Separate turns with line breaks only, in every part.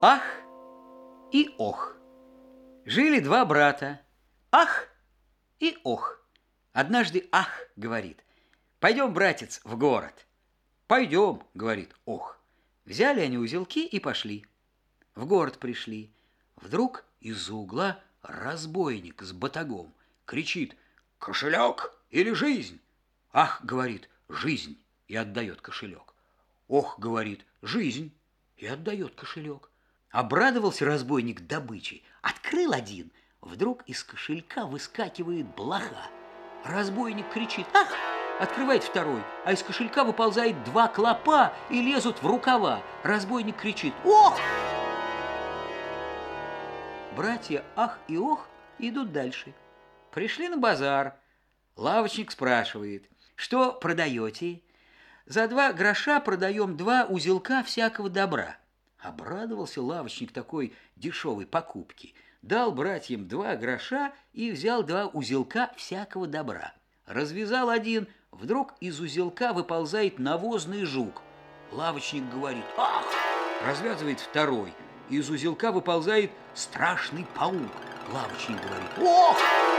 Ах и ох. Жили два брата. Ах и ох. Однажды ах говорит: пойдем, братец, в город. Пойдем, говорит ох. Взяли они узелки и пошли. В город пришли. Вдруг из-за угла разбойник с батагом кричит: кошелек или жизнь? Ах говорит: жизнь, и отдает кошелек. Ох говорит: жизнь, и отдает кошелек. Обрадовался разбойник добычей, открыл один. Вдруг из кошелька выскакивает блоха. Разбойник кричит: ах! Открывает второй, а из кошелька выползает два клопа и лезут в рукава. Разбойник кричит: ох! Братья ах и ох идут дальше. Пришли на базар. Лавочник спрашивает: что продаете? За 2 гроша продаем 2 узелка всякого добра. Обрадовался лавочник такой дешевой покупки. Дал братьям 2 гроша и взял 2 узелка всякого добра. Развязал один, вдруг из узелка выползает навозный жук. Лавочник говорит: ах! Развязывает второй. Из узелка выползает страшный паук. Лавочник говорит: ох!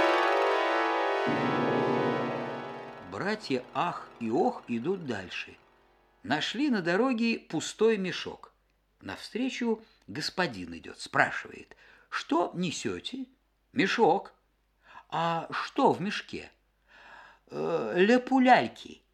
Братья ах и ох идут дальше. Нашли на дороге пустой мешок. Навстречу господин идет, спрашивает: что несете? Мешок. А что в мешке? Ляпуляльки.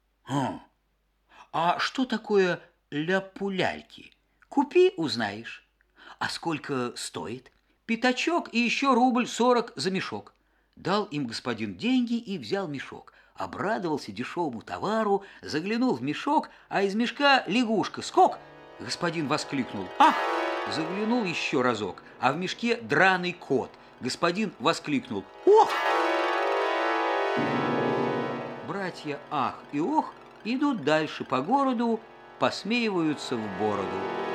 А что такое ляпуляльки? Купи, узнаешь. А сколько стоит? Пятачок и еще 1,40 рубля за мешок. Дал им господин деньги и взял мешок. Обрадовался дешевому товару, заглянул в мешок, а из мешка лягушка. Скок! Господин воскликнул: ах! Заглянул еще разок, а в мешке драный кот. Господин воскликнул: ох! Братья ах и ох идут дальше по городу, посмеиваются в бороду.